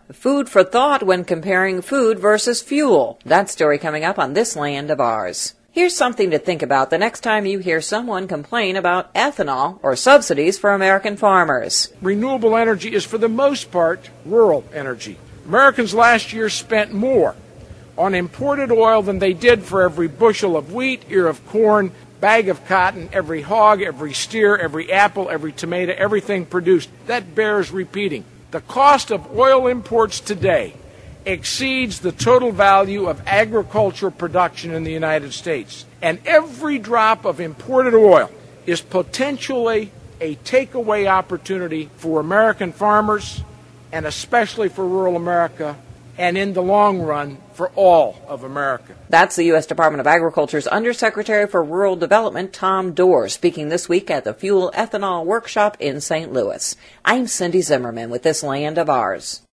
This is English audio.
Food for thought when comparing food versus fuel. That story coming up on This Land of Ours. Here's something to think about the next time you hear someone complain about ethanol or subsidies for American farmers. Renewable energy is, for the most part, rural energy. Americans last year spent more on imported oil than they did for every bushel of wheat, ear of corn, bag of cotton, every hog, every steer, every apple, every tomato, everything produced. That bears repeating. The cost of oil imports today exceeds the total value of agricultural production in the United States. And every drop of imported oil is potentially a takeaway opportunity for American farmers, and especially for rural America, and in the long run, for all of America. That's the U.S. Department of Agriculture's Undersecretary for Rural Development, Tom Dorr, speaking this week at the Fuel Ethanol Workshop in St. Louis. I'm Cindy Zimmerman with This Land of Ours.